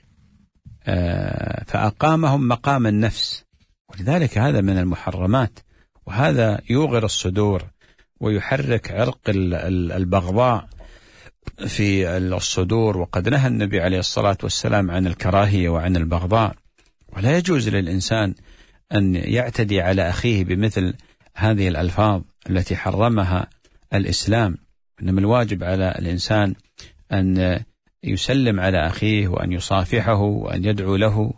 فأقامهم مقام النفس. ولذلك هذا من المحرمات، وهذا يوغر الصدور ويحرك عرق البغضاء في الصدور. وقد نهى النبي عليه الصلاة والسلام عن الكراهية وعن البغضاء، ولا يجوز للإنسان أن يعتدي على أخيه بمثل هذه الألفاظ التي حرمها الإسلام. إنما الواجب على الإنسان أن يسلم على أخيه وأن يصافحه وأن يدعو له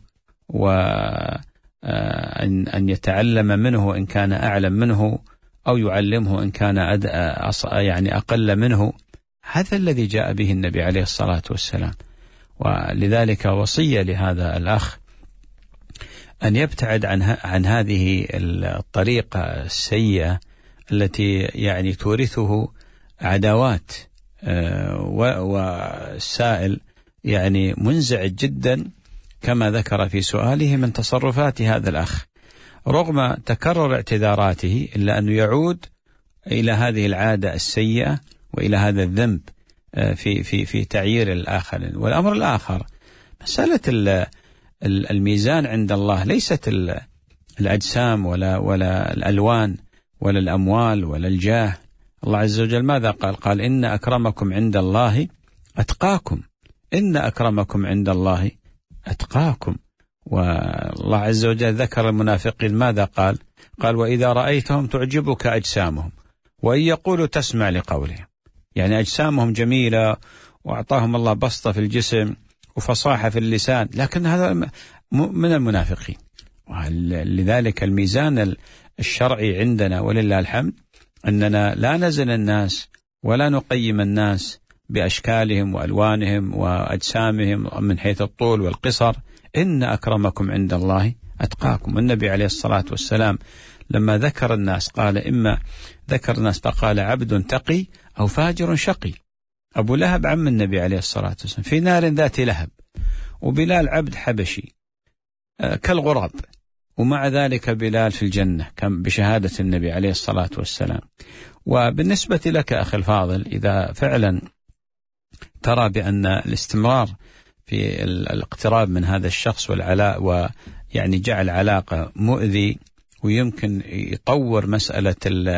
وأن يتعلم منه إن كان أعلم منه، أو يعلمه إن كان يعني أقل منه. هذا الذي جاء به النبي عليه الصلاة والسلام. ولذلك وصية لهذا الأخ أن يبتعد عن هذه الطريقة السيئة التي يعني تورثه عداوات. والسائل يعني منزعج جدا كما ذكر في سؤاله من تصرفات هذا الأخ، رغم تكرر اعتذاراته إلا أنه يعود إلى هذه العادة السيئة وإلى هذا الذنب في تعيير الآخرين. والأمر الآخر مسألة الميزان عند الله ليست الأجسام ولا الألوان ولا الأموال ولا الجاه. الله عز وجل ماذا قال؟ قال إن أكرمكم عند الله أتقاكم، إن أكرمكم عند الله أتقاكم. والله عز وجل ذكر المنافقين ماذا قال؟ قال وإذا رأيتهم تعجبك أجسامهم وإن يقولوا تسمع لقولهم. يعني أجسامهم جميلة وأعطاهم الله بسطة في الجسم وفصاحة في اللسان، لكن هذا من المنافقين. لذلك الميزان الشرعي عندنا ولله الحمد أننا لا نزن الناس ولا نقيم الناس بأشكالهم وألوانهم وأجسامهم من حيث الطول والقصر. إن أكرمكم عند الله أتقاكم. النبي عليه الصلاة والسلام لما ذكر الناس قال إما ذكر الناس فقال عبد تقي أو فاجر شقي. أبو لهب عم النبي عليه الصلاة والسلام في نار ذات لهب، وبلال عبد حبشي كالغراب، ومع ذلك بلال في الجنة كم بشهادة النبي عليه الصلاة والسلام. وبالنسبة لك أخي الفاضل، إذا فعلا ترى بأن الاستمرار في الاقتراب من هذا الشخص والعلاء ويعني جعل علاقة مؤذي ويمكن يطور مسألة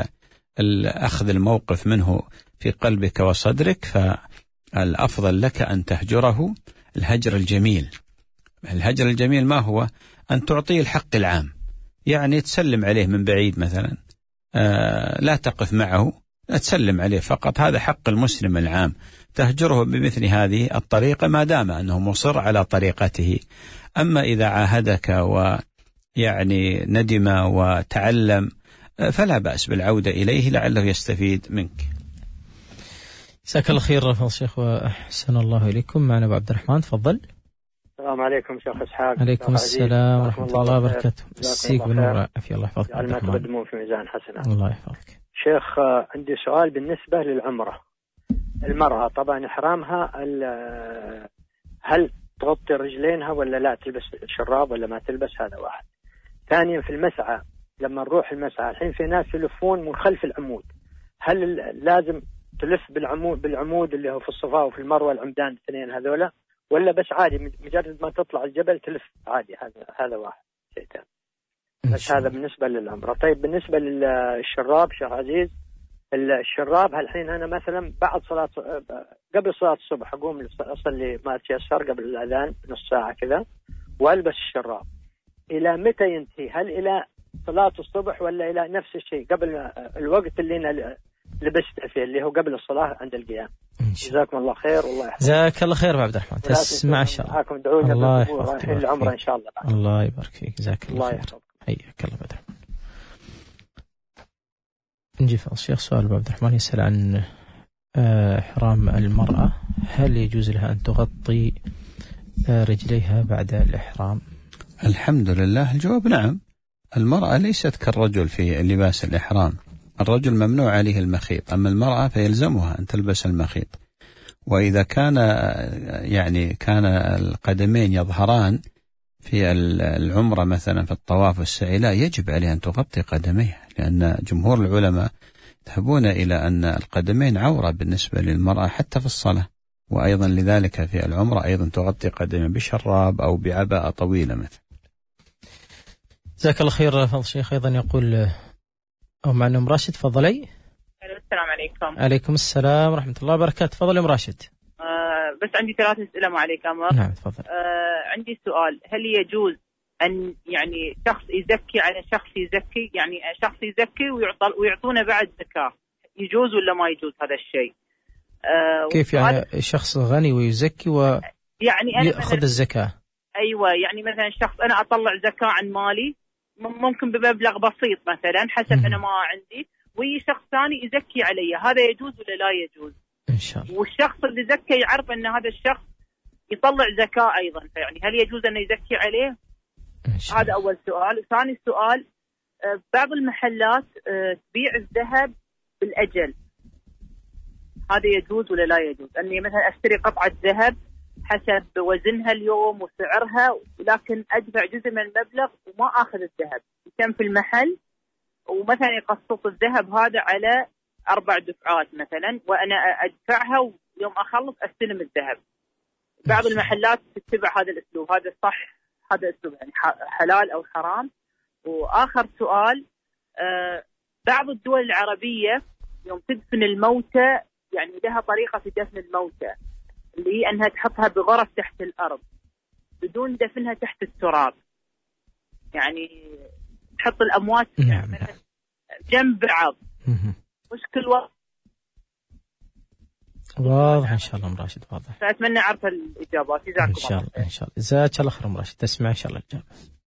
أخذ الموقف منه في قلبك وصدرك، فالأفضل لك أن تهجره الهجر الجميل. الهجر الجميل ما هو؟ أن تعطيه الحق العام، يعني تسلم عليه من بعيد مثلا، لا تقف معه، تسلم عليه فقط، هذا حق المسلم العام. تهجره بمثل هذه الطريقة ما دام أنه مصر على طريقته. أما إذا عاهدك ويعني ندم وتعلم فلا بأس بالعودة إليه لعله يستفيد منك. جزاك الله خير فضل الشيخ وأحسن الله إليكم. معنا أبو عبد الرحمن، تفضل. السلام عليكم شيخ إسحاق. عليكم السلام ورحمة الله وبركاته. مسيك بالنور عافية الله يحفظك. على ما تقدمون في ميزان حسنات. الله يحفظك. شيخ عندي سؤال بالنسبة للعمرة. المرأة طبعا إحرامها هل تغطي رجلينها ولا لا، تلبس شراب ولا ما تلبس؟ هذا واحد. ثانيا في المسعى، لما نروح المسعى الحين في ناس يلفون من خلف العمود، هل لازم تلف بالعمود اللي هو في الصفا وفي المروة، العمدان الاثنين هذولا، ولا بس عادي مجرد ما تطلع الجبل تلف عادي؟ هذا واحد شيء ثاني. بس هذا بالنسبة للعمرة. طيب بالنسبة للشراب شيخ عزيز، الشراب الحين أنا مثلا بعد قبل صلاة الصبح أقوم أصلي ما أتيسر قبل الأذان نص ساعة كذا وألبس الشراب، إلى متى ينتهي؟ هل إلى صلاة الصبح ولا إلى نفس الشيء قبل الوقت اللي أنا لبست فيه اللي هو قبل الصلاة عند القيام؟ جزاكم الله خير والله يحفظك. جزاك الله خير عبد الرحمن، تسمع إن شاء الله. الله يحفظك. العمرة إن شاء الله. الله يبارك فيك. جزاك الله خير. حياك الله عبد الرحمن. نجي في الشيخ سؤال أبو عبد الرحمن يسأل عن إحرام المرأة، هل يجوز لها أن تغطي رجليها بعد الإحرام؟ الحمد لله الجواب نعم. المرأة ليست كالرجل في لباس الإحرام، الرجل ممنوع عليه المخيط، أما المرأة فيلزمها أن تلبس المخيط. وإذا كان القدمين يظهران في العمرة مثلا في الطواف والسعي، لا، يجب عليه أن تغطي قدميه، لأن جمهور العلماء يذهبون إلى أن القدمين عورة بالنسبة للمرأة حتى في الصلاة، وأيضا لذلك في العمرة أيضا تغطي قدمها بشراب أو بعباءة طويلة مثلا. جزاك الله خير فضل الشيخ. أيضا يقول أو معنا أم راشد، تفضلي. السلام عليكم. عليكم السلام ورحمة الله وبركاته. تفضل أم راشد. بس عندي 3 أسئلة معليك أمر. نعم تفضل. عندي سؤال، هل يجوز أن يعني شخص يزكي على شخص يزكي، يعني شخص يزكي ويعطونه بعد زكاة، يجوز ولا ما يجوز هذا الشيء؟ كيف يعني شخص غني ويزكي يعني يأخذ الزكاة؟ أيوة، يعني مثلا شخص أنا أطلع زكاة عن مالي ممكن بمبلغ بسيط مثلا حسب أنا ما عندي، وي شخص ثاني يزكي علي، هذا يجوز ولا لا يجوز؟ إن شاء الله. والشخص اللي زكى يعرف أن هذا الشخص يطلع زكاة أيضا، فيعني هل يجوز أن يزكي عليه؟ هذا أول سؤال. ثاني سؤال، بعض المحلات تبيع الذهب بالأجل، هذا يجوز ولا لا يجوز؟ أني مثلا أشتري قطعة ذهب حسب وزنها اليوم وسعرها، ولكن أدفع جزء من المبلغ وما أخذ الذهب، يتم في المحل ومثلا يقسط الذهب هذا على 4 دفعات مثلا، وأنا أدفعها ويوم أخلص أستلم الذهب. بعض المحلات تتبع هذا الأسلوب، هذا صح؟ هذا أسلوب يعني حلال أو حرام؟ وآخر سؤال، بعض الدول العربية يوم تدفن الموتى يعني لها طريقة في دفن الموتى، اللي هي أنها تحطها بغرف تحت الأرض بدون دفنها تحت التراب، يعني تحط الأموات جنب بعض، مش كل وقت. واضح إن شاء الله أم راشد، واضح. فأتمنى أعرف الإجابات. جزاكم إن شاء الله. إن شاء الله. جزاك الله خير أم راشد، تسمع إن شاء الله الإجابة.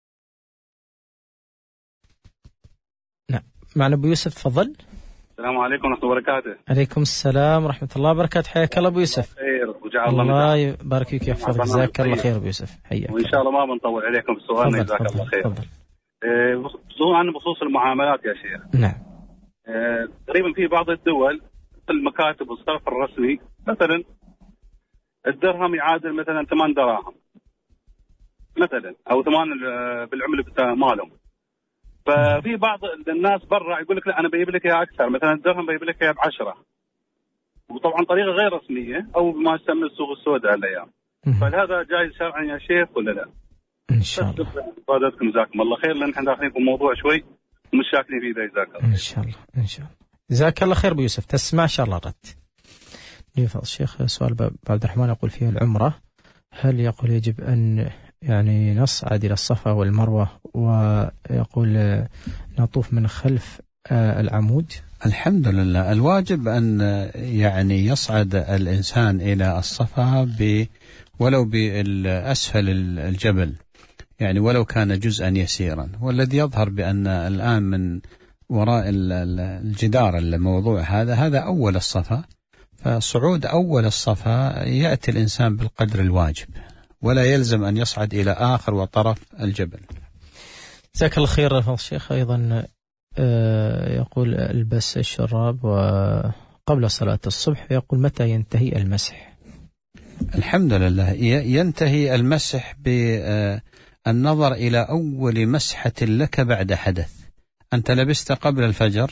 نعم معنا أبو يوسف، تفضل. السلام عليكم ورحمة الله وبركاته. عليكم السلام ورحمة الله وبركاته. حياك الله أبو يوسف. خير وجعل الله يبارك فيك ويحفظك. جزاك الله خير أبو يوسف، حياك. وإن شاء الله ما بنطول عليكم بالسؤال. جزاك الله خير. بخصوص المعاملات يا شيخ. نعم. تقريبا في بعض الدول في المكاتب والصرف الرسمي مثلا الدرهم يعادل مثلا 8 دراهم مثلا، أو 8 بالعملة مالهم. ففي بعض الناس برا يقول لك لا أنا بجيب لك إياه أكثر، مثلا الدرهم بجيب لك إياه ب10، وطبعا طريقة غير رسمية أو ما يسمى السوق السوداء هالأيام. فهذا جايز شرعا يا شيخ ولا لا؟ إن شاء الله. فادتكم جزاكم الله خير، لأن احنا داخلين في الموضوع شوي ومش شاكلين فيه. جزاك الله. إن شاء الله. إن شاء الله. جزاك الله خير أبو يوسف، تسمع إن شاء الله رد. يفضل الشيخ. سؤال عبد الرحمن يقول فيه العمرة، هل يقول يجب أن يعني نصعد إلى الصفا والمروة ويقول نطوف من خلف العمود؟ الحمد لله، الواجب أن يعني يصعد الإنسان إلى الصفا ولو بأسفل الجبل، يعني ولو كان جزءا يسيرا. والذي يظهر بأن الآن من وراء الجدار الموضوع هذا أول الصفا، فصعود أول الصفا يأتي الإنسان بالقدر الواجب، ولا يلزم أن يصعد إلى آخر وطرف الجبل. جزاك الله خير فضل الشيخ. أيضا يقول البس الشراب وقبل صلاة الصبح، يقول متى ينتهي المسح؟ الحمد لله، ينتهي المسح بالنظر إلى أول مسحة لك بعد حدث. أنت لبست قبل الفجر،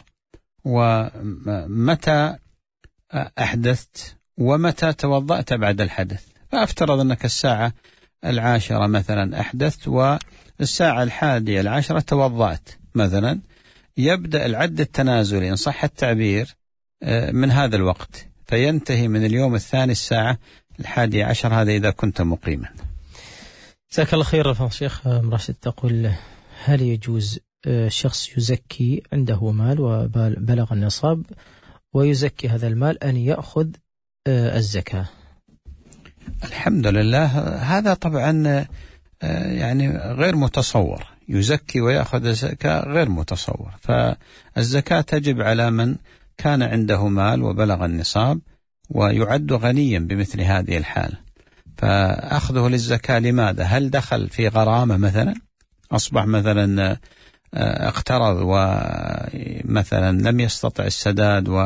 ومتى أحدثت ومتى توضأت بعد الحدث. فأفترض أنك الساعة 10 مثلا أحدثت، والساعة 11 توضأت مثلا، يبدأ العد التنازلي إن صح التعبير من هذا الوقت، فينتهي من اليوم الثاني الساعة 11، هذا إذا كنت مقيما. جزاك الله خير فضل الشيخ. راشد تقول هل يجوز شخص يزكي عنده مال وبلغ النصاب ويزكي هذا المال أن يأخذ الزكاة؟ الحمد لله، هذا طبعا يعني غير متصور، يزكي ويأخذ الزكاة غير متصور. فالزكاة تجب على من كان عنده مال وبلغ النصاب ويعد غنيا بمثل هذه الحالة. فأخذه للزكاة لماذا؟ هل دخل في غرامة مثلا، أصبح مثلا اقترض ومثلا لم يستطع السداد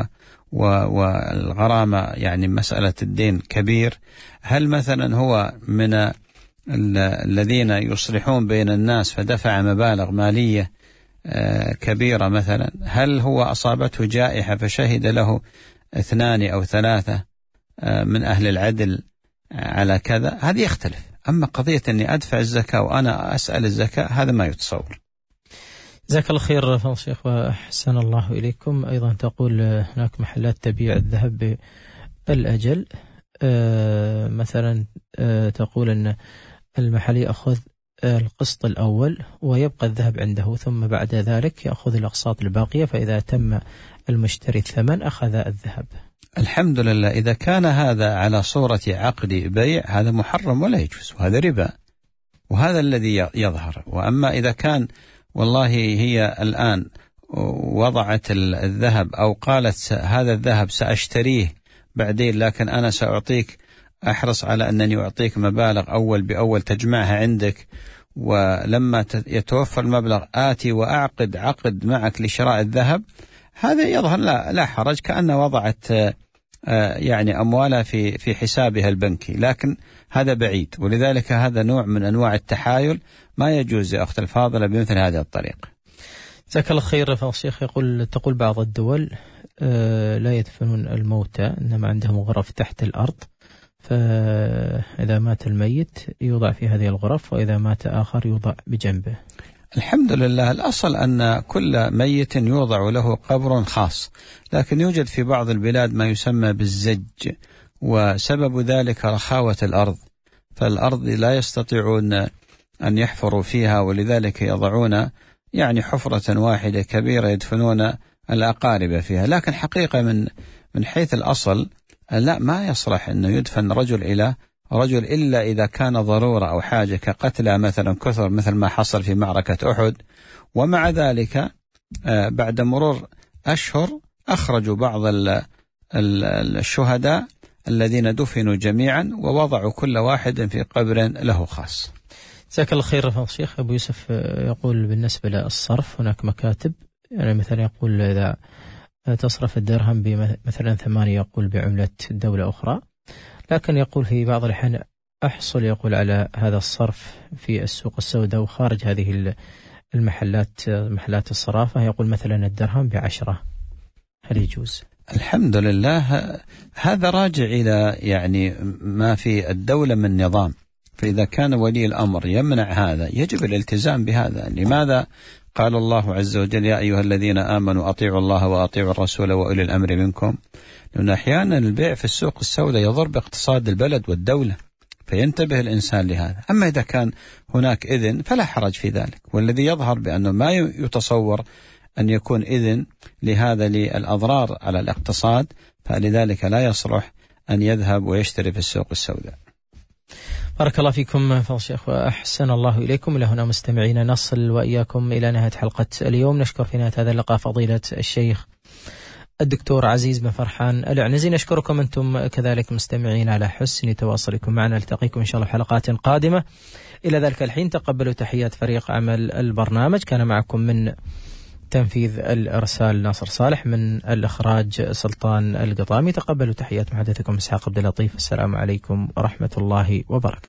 والغرامة يعني مسألة الدين كبير؟ هل مثلا هو من الذين يصلحون بين الناس فدفع مبالغ مالية كبيرة مثلا، هل هو أصابته جائحة فشهد له 2 أو 3 من أهل العدل على كذا، هذه يختلف. أما قضية أني أدفع الزكاة وأنا أسأل الزكاة، هذا ما يتصور. جزاك الله خير فضل الشيخ وأحسن الله إليكم. أيضا تقول هناك محلات تبيع الذهب بالأجل، مثلا تقول أن المحل يأخذ القسط الأول ويبقى الذهب عنده، ثم بعد ذلك يأخذ الأقساط الباقية، فإذا تم المشتري الثمن أخذ الذهب. الحمد لله. إذا كان هذا على صورة عقد بيع هذا محرم ولا يجوز، وهذا ربا، وهذا الذي يظهر. وأما إذا كان والله هي الآن وضعت الذهب أو قالت هذا الذهب سأشتريه بعدين، لكن أنا سأعطيك، أحرص على أنني أعطيك مبالغ أول بأول تجمعها عندك، ولما يتوفر المبلغ آتي وأعقد عقد معك لشراء الذهب، هذا يظهر لا حرج، كأنها وضعت يعني أموالها في حسابها البنكي، لكن هذا بعيد. ولذلك هذا نوع من أنواع التحايل، ما يجوز يا أخت الفاضلة بمثل هذه الطريقة. جزاك الله خير فضل الشيخ. تقول بعض الدول لا يدفنون الموتى، إنما عندهم غرف تحت الأرض، فإذا مات الميت يوضع في هذه الغرف، وإذا مات آخر يوضع بجنبه. الحمد لله. الأصل أن كل ميت يوضع له قبر خاص، لكن يوجد في بعض البلاد ما يسمى بالزج، وسبب ذلك رخاوة الأرض، فالأرض لا يستطيعون أن يحفروا فيها، ولذلك يضعون يعني حفرة واحدة كبيرة يدفنون الأقارب فيها. لكن حقيقة من حيث الأصل لا، ما يصلح أنه يدفن رجل إلى رجل إلا إذا كان ضرورة أو حاجة، كقتلى مثلا كثر مثل ما حصل في معركة أحد. ومع ذلك بعد مرور أشهر أخرجوا بعض الشهداء الذين دفنوا جميعا، ووضعوا كل واحد في قبر له خاص. جزاك الله خير فضل الشيخ. أبو يوسف يقول بالنسبة للصرف هناك مكاتب، يعني مثلا يقول إذا تصرف الدرهم مثلا 8 يقول بعملة دولة أخرى، لكن يقول في بعض الأحيان أحصل يقول على هذا الصرف في السوق السوداء وخارج هذه محلات الصرافة، يقول مثلا الدرهم ب10، هل يجوز؟ الحمد لله. هذا راجع إلى يعني ما في الدولة من نظام، فإذا كان ولي الأمر يمنع هذا يجب الالتزام بهذا. لماذا؟ قال الله عز وجل: يا أيها الذين آمنوا أطيعوا الله وأطيعوا الرسول وأولي الأمر منكم. لأن أحيانا البيع في السوق السوداء يضر باقتصاد البلد والدولة، فينتبه الإنسان لهذا. أما إذا كان هناك إذن فلا حرج في ذلك، والذي يظهر بأنه ما يتصور أن يكون إذن لهذا للأضرار على الاقتصاد، فلذلك لا يصلح أن يذهب ويشتري في السوق السوداء. بارك الله فيكم فضل الشيخ وأحسن الله إليكم. إلى هنا مستمعينا نصل وإياكم إلى نهاية حلقة اليوم. نشكر في نهاية هذا اللقاء فضيلة الشيخ الدكتور عزيز بن فرحان العنزي. نشكركم أنتم كذلك مستمعين على حسن تواصلكم معنا. نلتقيكم إن شاء الله في حلقات قادمة. إلى ذلك الحين تقبلوا تحيات فريق عمل البرنامج. كان معكم من تنفيذ الإرسال ناصر صالح، من الإخراج سلطان القطامي. تقبلوا تحيات محدثكم إسحاق عبد اللطيف. السلام عليكم ورحمة الله وبركاته.